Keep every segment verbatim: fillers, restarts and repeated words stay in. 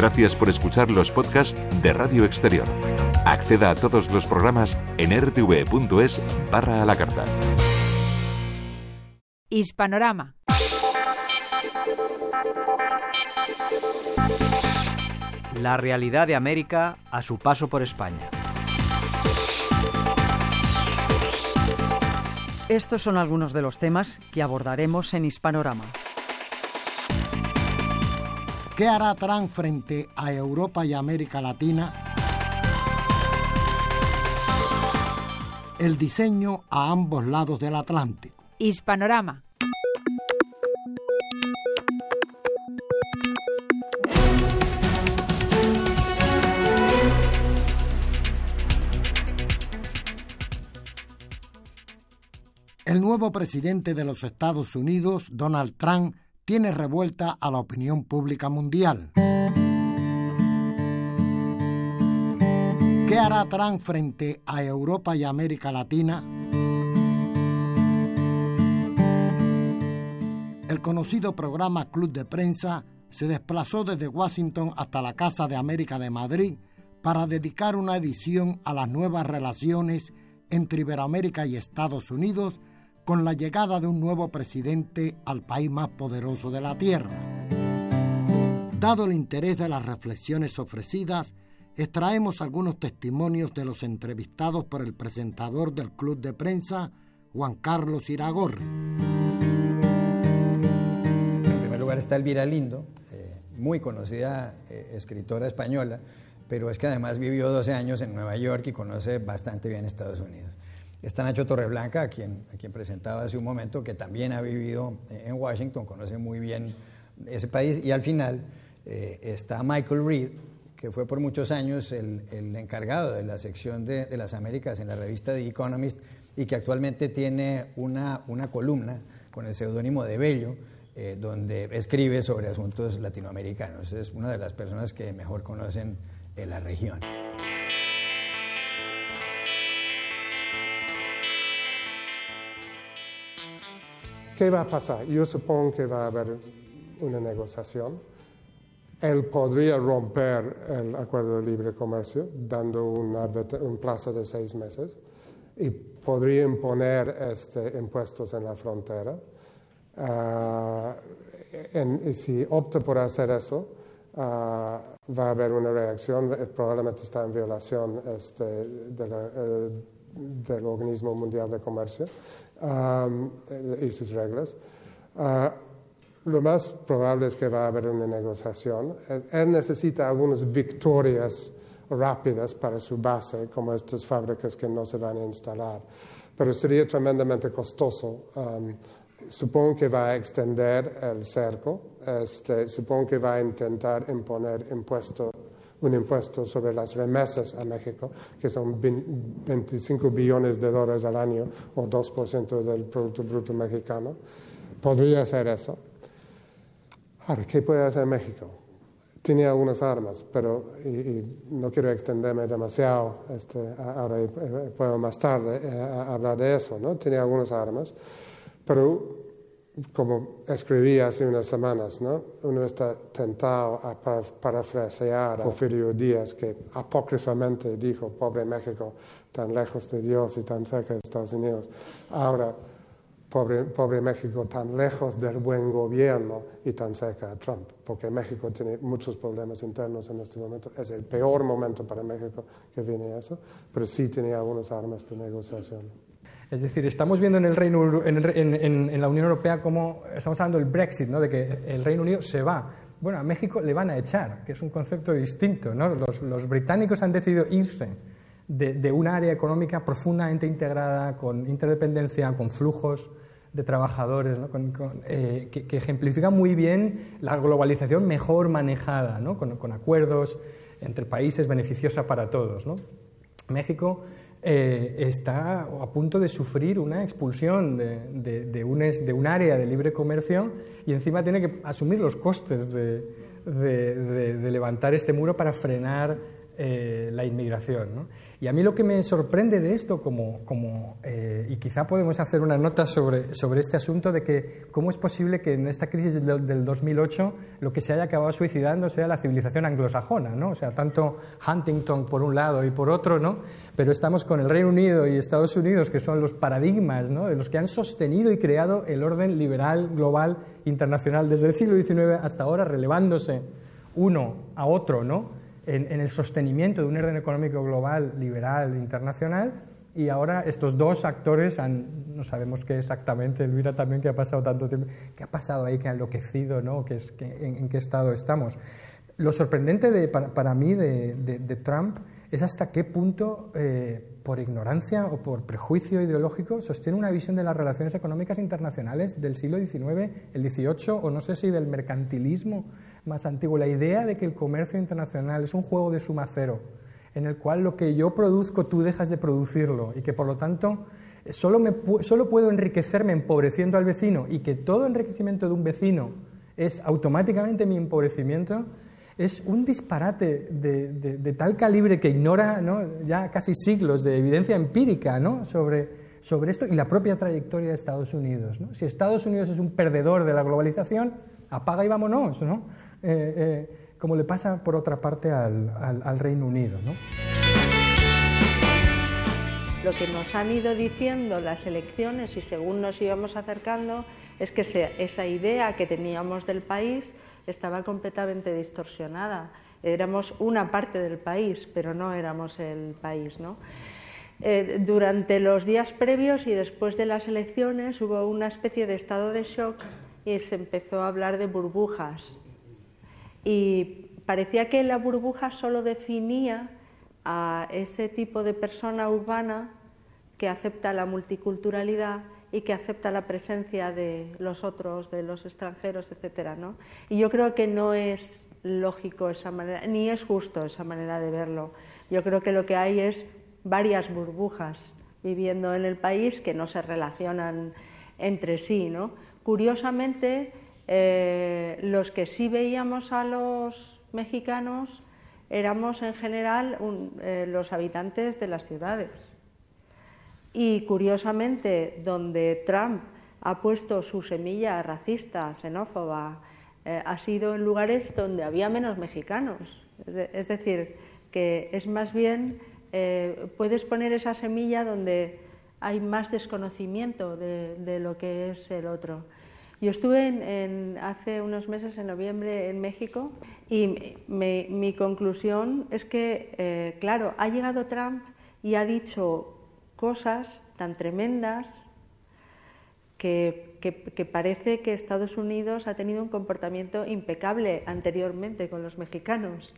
Gracias por escuchar los podcasts de Radio Exterior. Acceda a todos los programas en r t v punto es barra a la carta. Hispanorama. La realidad de América a su paso por España. Estos son algunos de los temas que abordaremos en Hispanorama. ¿Qué hará Trump frente a Europa y América Latina? El diseño a ambos lados del Atlántico. Hispanorama. El nuevo presidente de los Estados Unidos, Donald Trump, tiene revuelta a la opinión pública mundial. ¿Qué hará Trump frente a Europa y América Latina? El conocido programa Club de Prensa se desplazó desde Washington hasta la Casa de América de Madrid para dedicar una edición a las nuevas relaciones entre Iberoamérica y Estados Unidos con la llegada de un nuevo presidente al país más poderoso de la Tierra. Dado el interés de las reflexiones ofrecidas, extraemos algunos testimonios de los entrevistados por el presentador del Club de Prensa, Juan Carlos Iragorri. En primer lugar está Elvira Lindo, eh, muy conocida eh, escritora española, pero es que además vivió doce años en Nueva York y conoce bastante bien Estados Unidos. Está Nacho Torreblanca, a quien, a quien presentaba hace un momento, que también ha vivido en Washington, conoce muy bien ese país. Y al final eh, está Michael Reed, que fue por muchos años el, el encargado de la sección de, de las Américas en la revista The Economist y que actualmente tiene una, una columna con el seudónimo de Bello, eh, donde escribe sobre asuntos latinoamericanos. Es una de las personas que mejor conocen eh, la región. ¿Qué va a pasar? Yo supongo que va a haber una negociación. Él podría romper el acuerdo de libre comercio dando un, un plazo de seis meses y podría imponer este, impuestos en la frontera. Uh, en, y si opta por hacer eso, uh, va a haber una reacción, probablemente está en violación este, de la, uh, del Organismo Mundial de Comercio. Um, y sus reglas. Uh, lo más probable es que va a haber una negociación. Él necesita algunas victorias rápidas para su base, como estas fábricas que no se van a instalar. Pero sería tremendamente costoso. Um, supongo que va a extender el cerco. Este, supongo que va a intentar imponer impuestos un impuesto sobre las remesas a México, que son veinticinco billones de dólares al año, o dos por ciento del Producto Bruto Mexicano. Podría hacer eso. Ahora, ¿qué puede hacer México? Tiene algunas armas, pero y, y no quiero extenderme demasiado, este, ahora puedo más tarde eh, hablar de eso, ¿no? Tiene algunas armas, pero como escribí hace unas semanas, ¿no? Uno está tentado a parafrasear a Porfirio Díaz, que apócrifamente dijo, pobre México, tan lejos de Dios y tan cerca de Estados Unidos. Ahora, pobre, pobre México, tan lejos del buen gobierno y tan cerca de Trump, porque México tiene muchos problemas internos en este momento. Es el peor momento para México que viene eso, pero sí tiene algunas armas de negociación. Es decir, estamos viendo en el Reino en, el, en, en, en la Unión Europea cómo estamos hablando del Brexit, ¿no? De que el Reino Unido se va. Bueno, a México le van a echar, que es un concepto distinto, ¿no? Los, los británicos han decidido irse de, de un área económica profundamente integrada, con interdependencia, con flujos de trabajadores, ¿no? con, con, eh, que, que ejemplifica muy bien la globalización mejor manejada, ¿no? con, con acuerdos entre países beneficiosa para todos, ¿no? México eh, está a punto de sufrir una expulsión de, de, de, un, de un área de libre comercio y encima tiene que asumir los costes de, de, de, de levantar este muro para frenar eh, la inmigración, ¿no? Y a mí lo que me sorprende de esto, como, como, eh, y quizá podemos hacer una nota sobre, sobre este asunto de que cómo es posible que en esta crisis del, del dos mil ocho lo que se haya acabado suicidando sea la civilización anglosajona, ¿no? O sea, tanto Huntington por un lado y por otro, ¿no? Pero estamos con el Reino Unido y Estados Unidos, que son los paradigmas, ¿no?, de los que han sostenido y creado el orden liberal global internacional desde el siglo diecinueve hasta ahora, relevándose uno a otro, ¿no?, En, en el sostenimiento de un orden económico global, liberal, internacional, y ahora estos dos actores han, no sabemos qué exactamente, Elvira también, que ha pasado tanto tiempo, qué ha pasado ahí, que ha enloquecido, ¿no?, que es, que, en, en qué estado estamos. Lo sorprendente de, para, para mí de, de, de Trump es hasta qué punto, eh, por ignorancia o por prejuicio ideológico, sostiene una visión de las relaciones económicas internacionales del siglo diecinueve, el dieciocho, o no sé si del mercantilismo más antiguo, la idea de que el comercio internacional es un juego de suma cero, en el cual lo que yo produzco tú dejas de producirlo y que por lo tanto solo, me, solo puedo enriquecerme empobreciendo al vecino, y que todo enriquecimiento de un vecino es automáticamente mi empobrecimiento, es un disparate de, de, de tal calibre que ignora, ¿no?, ya casi siglos de evidencia empírica, ¿no?, sobre, sobre esto, y la propia trayectoria de Estados Unidos, ¿no? Si Estados Unidos es un perdedor de la globalización, apaga y vámonos, ¿no? Eh, eh, como le pasa por otra parte al, al, al Reino Unido, ¿no? Lo que nos han ido diciendo las elecciones, y según nos íbamos acercando, es que se, esa idea que teníamos del país estaba completamente distorsionada. Éramos una parte del país, pero no éramos el país, ¿no? Eh, durante los días previos y después de las elecciones hubo una especie de estado de shock y se empezó a hablar de burbujas. Y parecía que la burbuja solo definía a ese tipo de persona urbana que acepta la multiculturalidad y que acepta la presencia de los otros, de los extranjeros, etcétera, ¿no? Y yo creo que no es lógico esa manera, ni es justo esa manera de verlo. Yo creo que lo que hay es varias burbujas viviendo en el país que no se relacionan entre sí, ¿no? Curiosamente, eh, los que sí veíamos a los mexicanos éramos en general un, eh, los habitantes de las ciudades. Y curiosamente, donde Trump ha puesto su semilla racista, xenófoba, eh, ha sido en lugares donde había menos mexicanos. Es, de, es decir, que es más bien, eh, puedes poner esa semilla donde hay más desconocimiento de, de lo que es el otro. Yo estuve en, en, hace unos meses, en noviembre, en México, y me, mi conclusión es que, eh, claro, ha llegado Trump y ha dicho cosas tan tremendas que, que, que parece que Estados Unidos ha tenido un comportamiento impecable anteriormente con los mexicanos.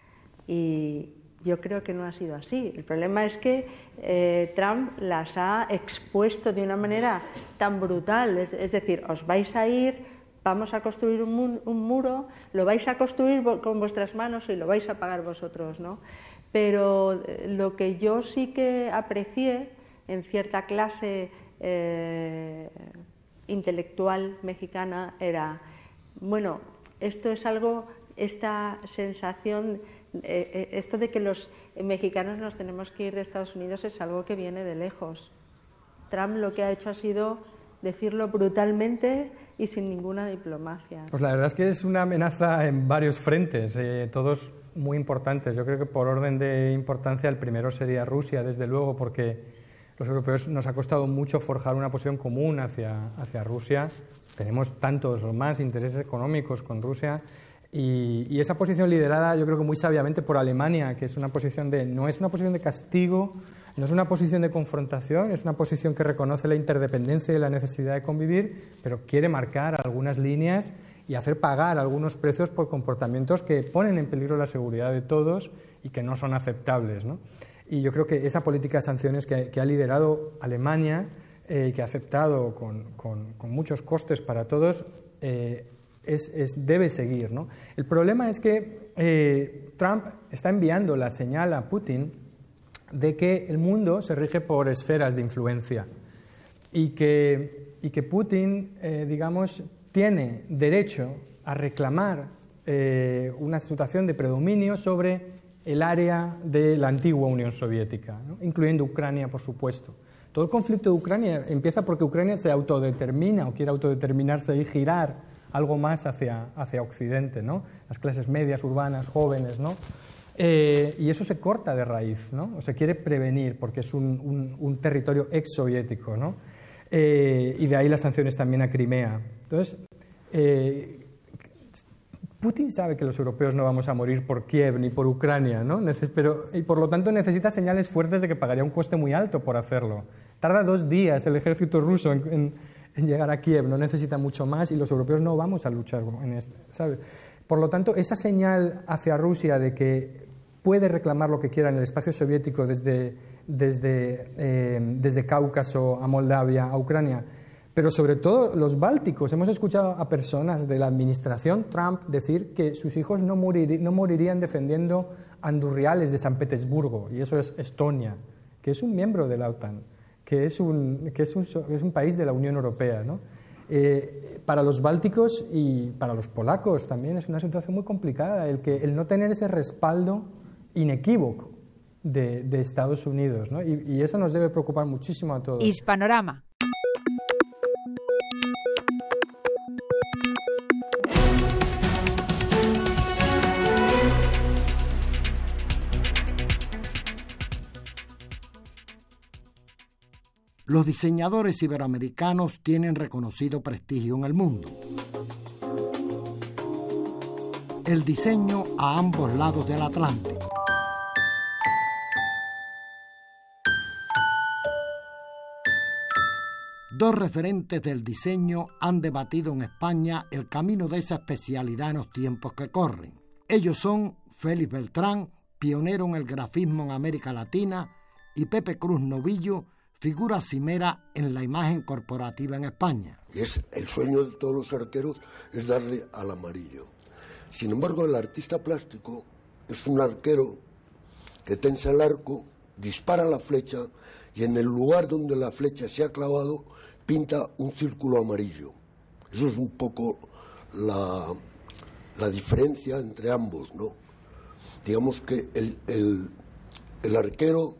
Y yo creo que no ha sido así. El problema es que eh, Trump las ha expuesto de una manera tan brutal. Es, es decir, os vais a ir, vamos a construir un, mu un muro, lo vais a construir con vuestras manos y lo vais a pagar vosotros, ¿no? Pero lo que yo sí que aprecié en cierta clase eh, intelectual mexicana era, bueno, esto es algo, esta sensación, eh, esto de que los mexicanos nos tenemos que ir de Estados Unidos es algo que viene de lejos. Trump lo que ha hecho ha sido decirlo brutalmente y sin ninguna diplomacia. Pues la verdad es que es una amenaza en varios frentes, eh, todos muy importantes. Yo creo que por orden de importancia el primero sería Rusia, desde luego, porque los europeos nos ha costado mucho forjar una posición común hacia, hacia Rusia. Tenemos tantos o más intereses económicos con Rusia y, y esa posición liderada yo creo que muy sabiamente por Alemania, que es una posición de, no es una posición de castigo, no es una posición de confrontación, es una posición que reconoce la interdependencia y la necesidad de convivir, pero quiere marcar algunas líneas y hacer pagar algunos precios por comportamientos que ponen en peligro la seguridad de todos y que no son aceptables, ¿no? Y yo creo que esa política de sanciones que, que ha liderado Alemania, eh, que ha aceptado con, con, con muchos costes para todos, eh, es, es, debe seguir, ¿no? El problema es que eh, Trump está enviando la señal a Putin de que el mundo se rige por esferas de influencia y que, y que Putin, eh, digamos, tiene derecho a reclamar eh, una situación de predominio sobre el área de la antigua Unión Soviética, ¿no? Incluyendo Ucrania, por supuesto. Todo el conflicto de Ucrania empieza porque Ucrania se autodetermina o quiere autodeterminarse y girar algo más hacia, hacia Occidente, ¿no? Las clases medias, urbanas, jóvenes, ¿no? Eh, y eso se corta de raíz, ¿no? O se quiere prevenir porque es un, un, un territorio ex-soviético, ¿no? Eh, y de ahí las sanciones también a Crimea. Entonces, eh, Putin sabe que los europeos no vamos a morir por Kiev ni por Ucrania, ¿no? Neces- pero, y por lo tanto necesita señales fuertes de que pagaría un coste muy alto por hacerlo. Tarda dos días el ejército ruso en, en, en llegar a Kiev, no necesita mucho más y los europeos no vamos a luchar en esto, ¿sabe? Por lo tanto, esa señal hacia Rusia de que puede reclamar lo que quiera en el espacio soviético desde, desde, eh, desde Cáucaso a Moldavia, a Ucrania, pero sobre todo los bálticos. Hemos escuchado a personas de la administración Trump decir que sus hijos no, morir, no morirían defendiendo andurriales de San Petersburgo, y eso es Estonia, que es un miembro de la OTAN, que es un, que es un, es un país de la Unión Europea, ¿no? Eh, para los bálticos y para los polacos también es una situación muy complicada el, que, el no tener ese respaldo inequívoco de, de Estados Unidos, ¿no? Y, y eso nos debe preocupar muchísimo a todos. Hispanorama. Los diseñadores iberoamericanos tienen reconocido prestigio en el mundo. El diseño a ambos lados del Atlántico. Dos referentes del diseño han debatido en España el camino de esa especialidad en los tiempos que corren. Ellos son Félix Beltrán, pionero en el grafismo en América Latina, y Pepe Cruz Novillo, figura cimera en la imagen corporativa en España. Y es el sueño de todos los arqueros es darle al amarillo. Sin embargo, el artista plástico es un arquero que tensa el arco, dispara la flecha y en el lugar donde la flecha se ha clavado pinta un círculo amarillo. Eso es un poco la, la diferencia entre ambos, ¿no? Digamos que el, el, el arquero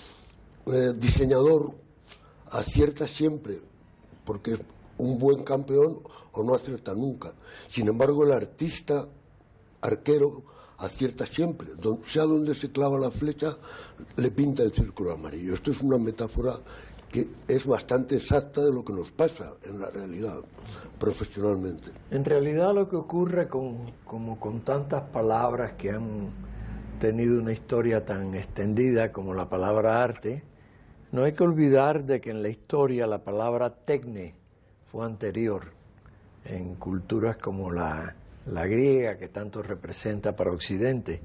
eh, diseñador acierta siempre, porque es un buen campeón, o no acierta nunca. Sin embargo, el artista arquero acierta siempre. Sea donde se clava la flecha, le pinta el círculo amarillo. Esto es una metáfora que es bastante exacta de lo que nos pasa en la realidad, profesionalmente. En realidad lo que ocurre con, como con tantas palabras que han tenido una historia tan extendida como la palabra arte, no hay que olvidar de que en la historia la palabra tecne fue anterior en culturas como la, la griega, que tanto representa para Occidente.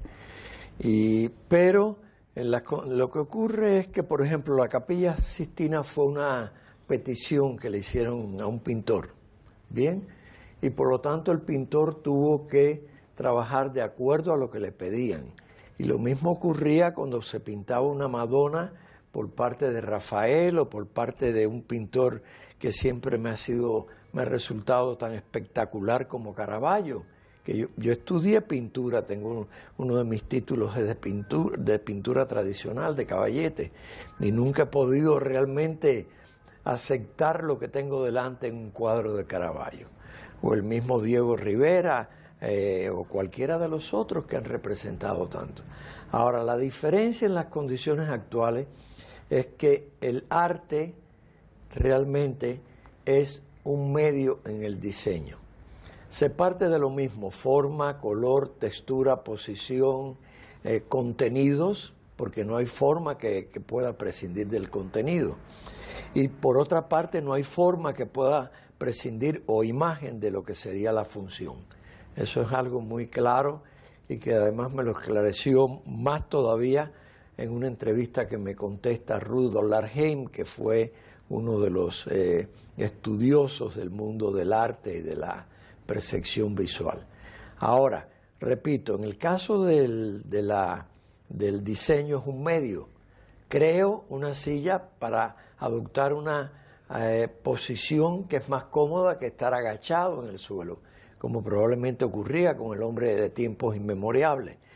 Y, pero en la, lo que ocurre es que, por ejemplo, la Capilla Sixtina fue una petición que le hicieron a un pintor, ¿bien? Y por lo tanto el pintor tuvo que trabajar de acuerdo a lo que le pedían. Y lo mismo ocurría cuando se pintaba una Madonna por parte de Rafael o por parte de un pintor que siempre me ha sido, me ha resultado tan espectacular como Caravaggio, que yo, yo estudié pintura, tengo uno, uno de mis títulos es de pintura, de pintura tradicional, de caballete, y nunca he podido realmente aceptar lo que tengo delante en un cuadro de Caravaggio, o el mismo Diego Rivera, eh, o cualquiera de los otros que han representado tanto. Ahora, la diferencia en las condiciones actuales es que el arte realmente es un medio en el diseño. Se parte de lo mismo, forma, color, textura, posición, eh, contenidos, porque no hay forma que, que pueda prescindir del contenido. Y por otra parte, no hay forma que pueda prescindir o imagen de lo que sería la función. Eso es algo muy claro y que además me lo esclareció más todavía en una entrevista que me contesta Rudolf Larheim, que fue uno de los eh, estudiosos del mundo del arte y de la percepción visual. Ahora, repito, en el caso del, de la, del diseño es un medio. Creo una silla para adoptar una eh, posición que es más cómoda que estar agachado en el suelo, como probablemente ocurría con el hombre de tiempos inmemorables.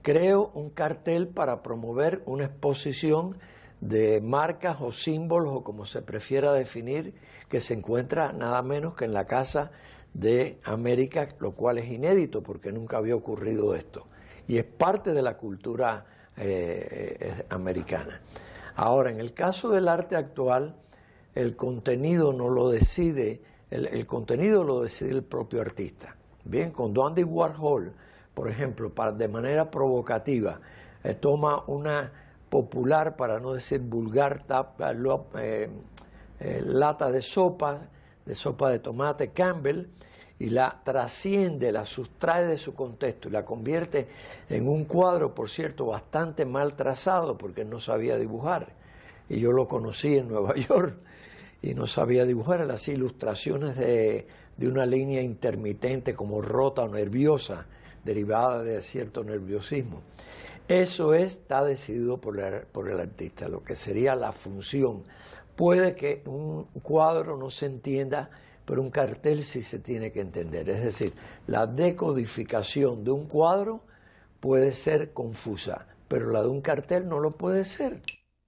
creo un cartel para promover una exposición de marcas o símbolos, o como se prefiera definir, que se encuentra nada menos que en la Casa de América, lo cual es inédito porque nunca había ocurrido esto. Y es parte de la cultura eh, eh, americana. Ahora, en el caso del arte actual, el contenido no lo decide, el, el contenido lo decide el propio artista. Bien, cuando Andy Warhol, por ejemplo, para, de manera provocativa, eh, toma una popular, para no decir vulgar, tapa, lo, eh, eh, lata de sopa, de sopa de tomate Campbell, y la trasciende, la sustrae de su contexto y la convierte en un cuadro, por cierto, bastante mal trazado, porque no sabía dibujar. Y yo lo conocí en Nueva York y no sabía dibujar, eran así ilustraciones de, de una línea intermitente, como rota o nerviosa, derivada de cierto nerviosismo. Eso está decidido por el, por el artista, lo que sería la función. Puede que un cuadro no se entienda, pero un cartel sí se tiene que entender. Es decir, la decodificación de un cuadro puede ser confusa, pero la de un cartel no lo puede ser.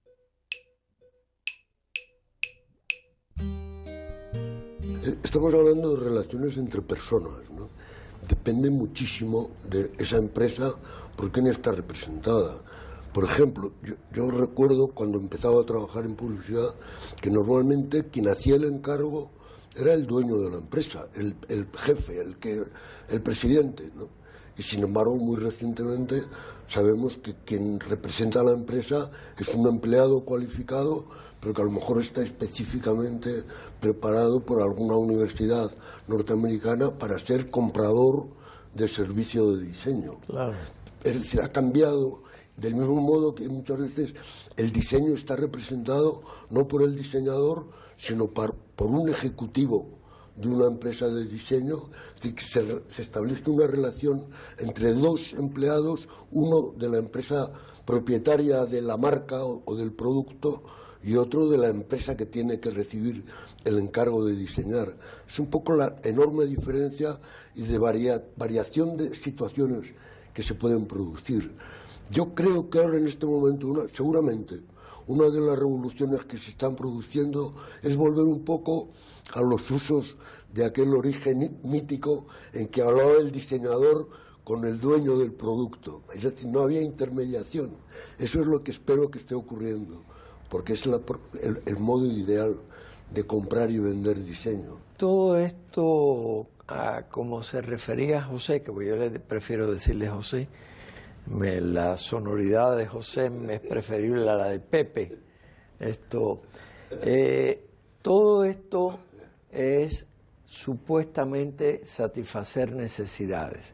Estamos hablando de relaciones entre personas, ¿no? Depende muchísimo de esa empresa por quién está representada. Por ejemplo, yo, yo recuerdo cuando empezaba a trabajar en publicidad que normalmente quien hacía el encargo era el dueño de la empresa, el, el jefe, el, que, el presidente, ¿no? Y sin embargo, muy recientemente sabemos que quien representa a la empresa es un empleado cualificado, pero que a lo mejor está específicamente preparado por alguna universidad norteamericana para ser comprador de servicio de diseño. Claro. Es decir, ha cambiado del mismo modo que muchas veces el diseño está representado no por el diseñador, sino por, por un ejecutivo de una empresa de diseño. Es decir, que se, se establece una relación entre dos empleados, uno de la empresa propietaria de la marca o, o del producto, y otro de la empresa que tiene que recibir el encargo de diseñar. Es un poco la enorme diferencia y de varia, variación de situaciones que se pueden producir. Yo creo que ahora en este momento, una, seguramente, una de las revoluciones que se están produciendo es volver un poco a los usos de aquel origen mítico en que hablaba el diseñador con el dueño del producto. Es decir, no había intermediación. Eso es lo que espero que esté ocurriendo, porque es la, el, el modo ideal de comprar y vender diseño. Todo esto, a como se refería a José, que yo le prefiero decirle José, me, la sonoridad de José me es preferible a la de Pepe. Esto, eh, todo esto es supuestamente satisfacer necesidades,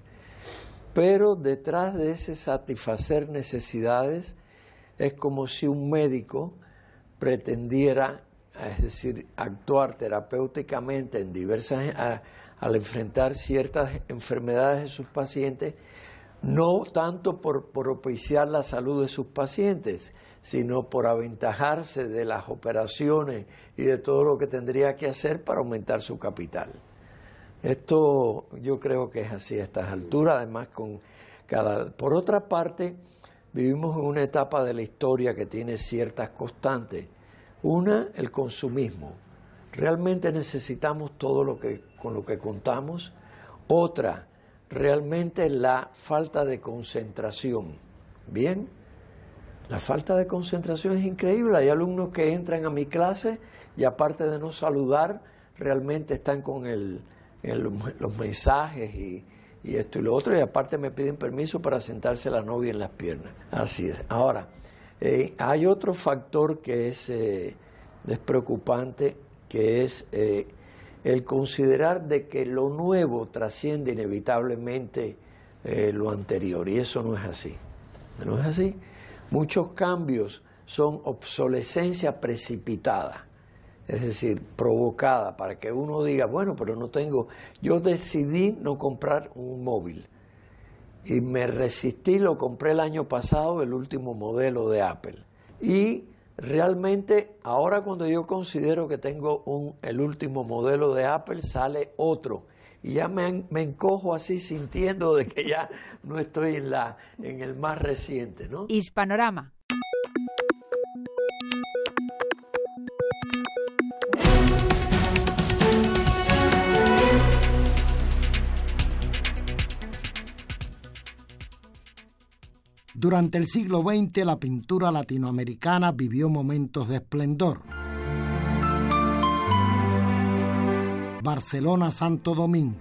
pero detrás de ese satisfacer necesidades es como si un médico pretendiera, es decir, actuar terapéuticamente en diversas, a, al enfrentar ciertas enfermedades de sus pacientes, no tanto por propiciar la salud de sus pacientes, sino por aventajarse de las operaciones y de todo lo que tendría que hacer para aumentar su capital. Esto yo creo que es así a estas alturas, además con cada... Por otra parte, vivimos en una etapa de la historia que tiene ciertas constantes. Una, el consumismo. Realmente necesitamos todo lo que con lo que contamos. Otra, realmente la falta de concentración. Bien, la falta de concentración es increíble. Hay alumnos que entran a mi clase y aparte de no saludar, realmente están con el, el, los mensajes y, y esto y lo otro, y aparte me piden permiso para sentarse la novia en las piernas. Así es. Ahora, eh, hay otro factor que es, eh, es preocupante, que es eh, el considerar de que lo nuevo trasciende inevitablemente eh, lo anterior, y eso no es así. No es así. Muchos cambios son obsolescencia precipitada, es decir, provocada, para que uno diga, bueno, pero no tengo, yo decidí no comprar un móvil y me resistí, lo compré el año pasado, el último modelo de Apple. Y realmente ahora cuando yo considero que tengo un, el último modelo de Apple, sale otro y ya me, me encojo así sintiendo de que ya no estoy en, la, en el más reciente, ¿no? Hispanorama. Durante el siglo veinte, la pintura latinoamericana vivió momentos de esplendor. Barcelona, Santo Domingo.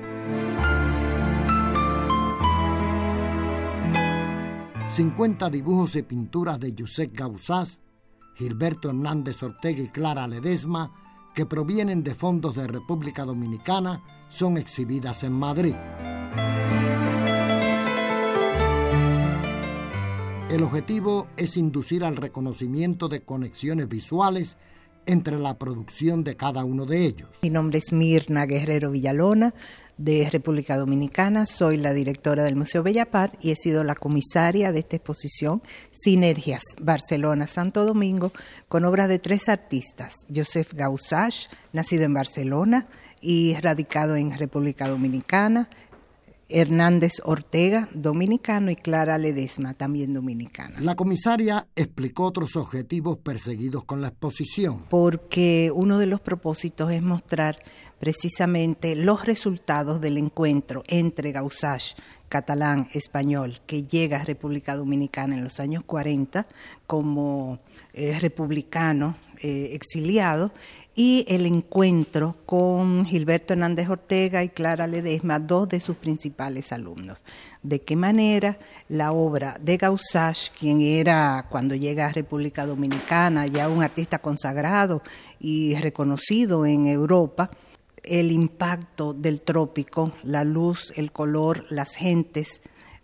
cincuenta dibujos y pinturas de Josep Gausás, Gilberto Hernández Ortega y Clara Ledesma, que provienen de fondos de República Dominicana, son exhibidas en Madrid. El objetivo es inducir al reconocimiento de conexiones visuales entre la producción de cada uno de ellos. Mi nombre es Mirna Guerrero Villalona, de República Dominicana. Soy la directora del Museo Bellapart y he sido la comisaria de esta exposición Sinergias Barcelona-Santo Domingo, con obras de tres artistas: Josep Gausás, nacido en Barcelona y radicado en República Dominicana; Hernández Ortega, dominicano; y Clara Ledesma, también dominicana. La comisaria explicó otros objetivos perseguidos con la exposición. Porque uno de los propósitos es mostrar precisamente los resultados del encuentro entre Gausás, catalán, español, que llega a República Dominicana en los años cuarenta como eh, republicano eh, exiliado, y el encuentro con Gilberto Hernández Ortega y Clara Ledesma, dos de sus principales alumnos. De qué manera la obra de Gausás, quien era, cuando llega a República Dominicana, ya un artista consagrado y reconocido en Europa, el impacto del trópico, la luz, el color, las gentes,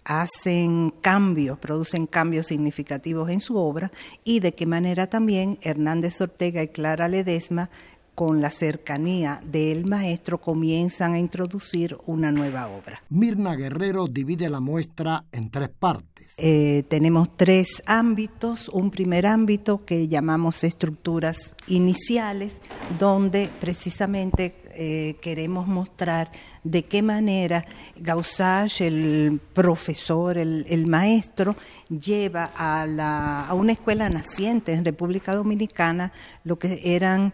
hacen cambios, producen cambios significativos en su obra, y de qué manera también Hernández Ortega y Clara Ledesma, con la cercanía del maestro, comienzan a introducir una nueva obra. Mirna Guerrero divide la muestra en tres partes. Eh, tenemos tres ámbitos. Un primer ámbito que llamamos estructuras iniciales, donde precisamente eh, queremos mostrar de qué manera Gausás, el profesor, el, el maestro, lleva a, la, a una escuela naciente en República Dominicana lo que eran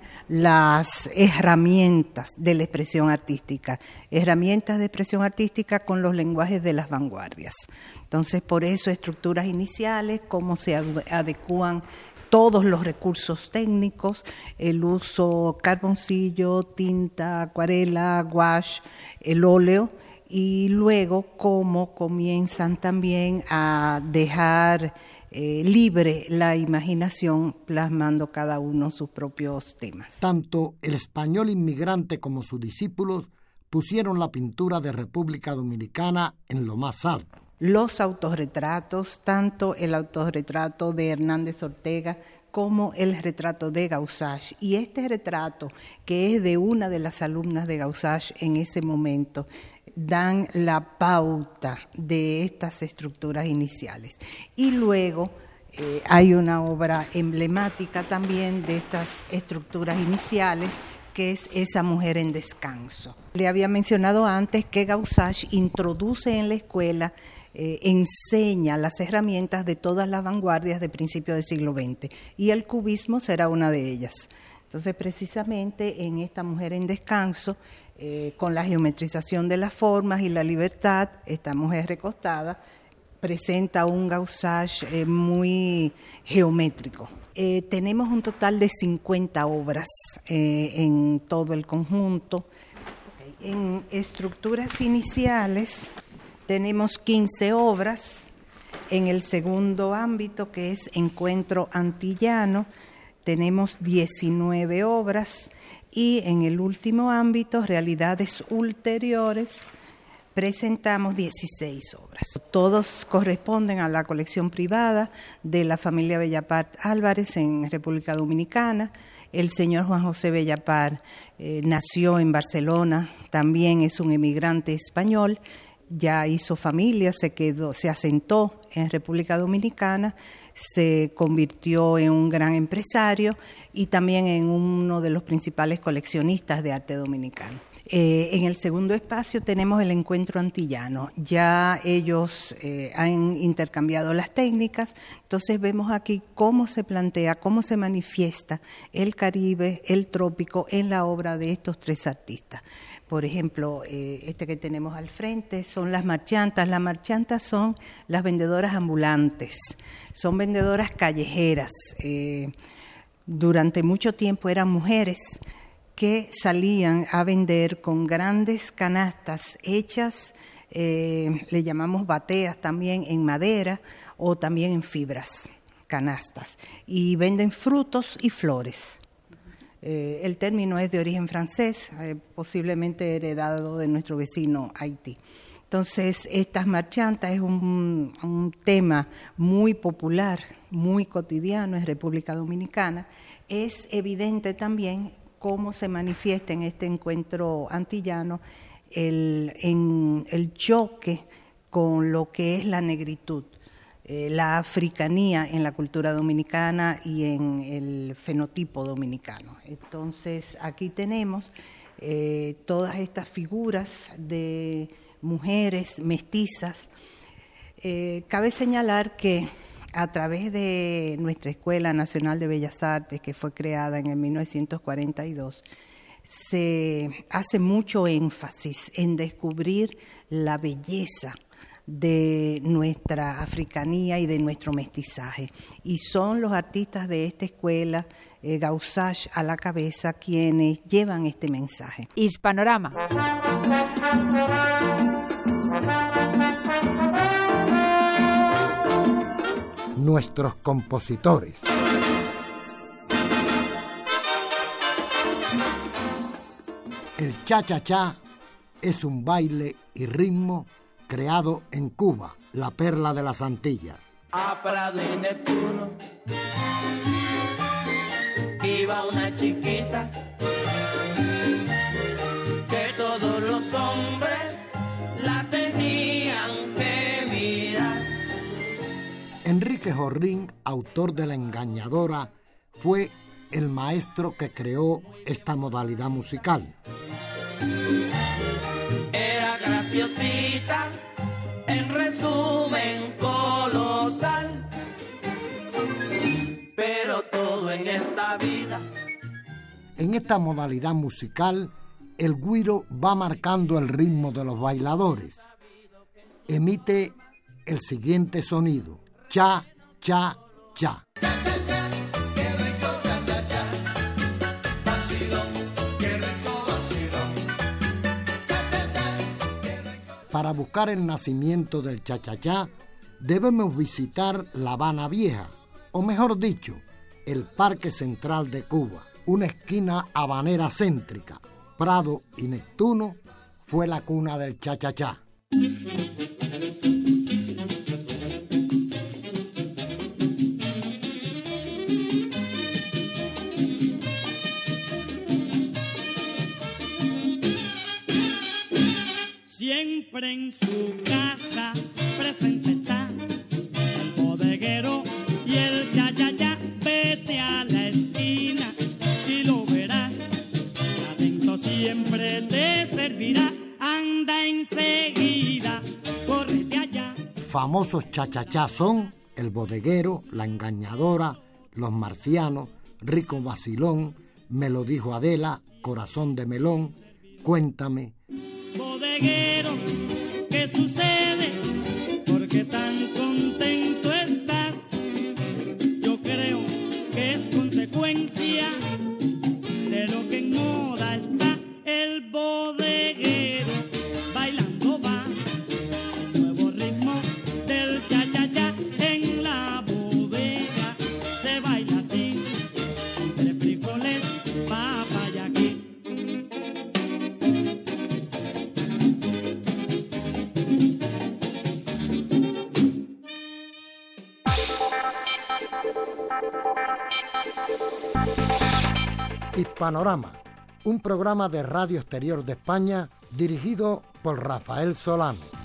las herramientas de la expresión artística, herramientas de expresión artística con los lenguajes de las vanguardias. Entonces, por eso estructuras iniciales, cómo se adecúan todos los recursos técnicos, el uso carboncillo, tinta, acuarela, gouache, el óleo, y luego cómo comienzan también a dejar eh, libre la imaginación, plasmando cada uno sus propios temas. Tanto el español inmigrante como sus discípulos pusieron la pintura de República Dominicana en lo más alto. Los autorretratos, tanto el autorretrato de Hernández Ortega como el retrato de Gausás. Y este retrato, que es de una de las alumnas de Gausás en ese momento, dan la pauta de estas estructuras iniciales. Y luego eh, hay una obra emblemática también de estas estructuras iniciales, que es Esa mujer en descanso. Le había mencionado antes que Gausás introduce en la escuela, eh, enseña las herramientas de todas las vanguardias de principios del siglo veinte, y el cubismo será una de ellas. Entonces, precisamente en Esta mujer en descanso, eh, con la geometrización de las formas y la libertad, esta mujer recostada presenta un Gausás eh, muy geométrico. Eh, tenemos un total de cincuenta obras eh, en todo el conjunto. En estructuras iniciales tenemos quince obras. En el segundo ámbito, que es Encuentro Antillano, tenemos diecinueve obras. Y en el último ámbito, Realidades Ulteriores, presentamos dieciséis obras. Todos corresponden a la colección privada de la familia Bellapart Álvarez en República Dominicana. El señor Juan José Bellapart eh, nació en Barcelona, también es un emigrante español, ya hizo familia, se quedó, se asentó en República Dominicana, se convirtió en un gran empresario y también en uno de los principales coleccionistas de arte dominicano. Eh, en el segundo espacio tenemos el encuentro antillano. Ya ellos eh, han intercambiado las técnicas, entonces vemos aquí cómo se plantea, cómo se manifiesta el Caribe, el trópico en la obra de estos tres artistas. Por ejemplo, eh, este que tenemos al frente son las marchantas. Las marchantas son las vendedoras ambulantes, son vendedoras callejeras. Eh, durante mucho tiempo eran mujeres que salían a vender con grandes canastas hechas, eh, le llamamos bateas también, en madera o también en fibras, canastas, y venden frutos y flores. Eh, el término es de origen francés, eh, posiblemente heredado de nuestro vecino Haití. Entonces, estas marchantas es un, un tema muy popular, muy cotidiano en República Dominicana. Es evidente también cómo se manifiesta en este encuentro antillano el, en el choque con lo que es la negritud, eh, la africanía en la cultura dominicana y en el fenotipo dominicano. Entonces, aquí tenemos eh, todas estas figuras de mujeres mestizas. Eh, cabe señalar que a través de nuestra Escuela Nacional de Bellas Artes, que fue creada en el mil novecientos cuarenta y dos, se hace mucho énfasis en descubrir la belleza de nuestra africanía y de nuestro mestizaje. Y son los artistas de esta escuela, eh, Gauzach a la cabeza, quienes llevan este mensaje. Hispanorama. Nuestros compositores. El cha-cha-cha es un baile y ritmo creado en Cuba, la perla de las Antillas. A Prado y Neptuno iba una chiquita que todos los hombres la tenían que mirar. Enrique Jorrín, autor de La Engañadora, fue el maestro que creó esta modalidad musical. Era graciosita, en resumen colosal, pero todo en esta vida. En esta modalidad musical, el güiro va marcando el ritmo de los bailadores. Emite el siguiente sonido: cha, cha, cha. Para buscar el nacimiento del cha-cha-cha, debemos visitar La Habana Vieja, o mejor dicho, el Parque Central de Cuba, una esquina habanera céntrica. Prado y Neptuno fue la cuna del cha-cha-cha. Siempre en su casa presente está el bodeguero y el ya-ya-ya. Vete a la esquina y lo verás, atento siempre te servirá. Anda enseguida, córrete allá. Famosos cha-cha-cha son el bodeguero, La Engañadora, Los Marcianos, Rico Vacilón, Me lo dijo Adela, Corazón de Melón, Cuéntame. Bodeguero, ¿qué sucede? ¿Por qué tan contento estás? Yo creo que es consecuencia de lo que en moda está. El bodeguero bailando va el nuevo ritmo del cha-cha-cha. En la bodega se baila así, entre frijoles, papa y aquí. Hispanorama, un programa de Radio Exterior de España dirigido por Rafael Solano.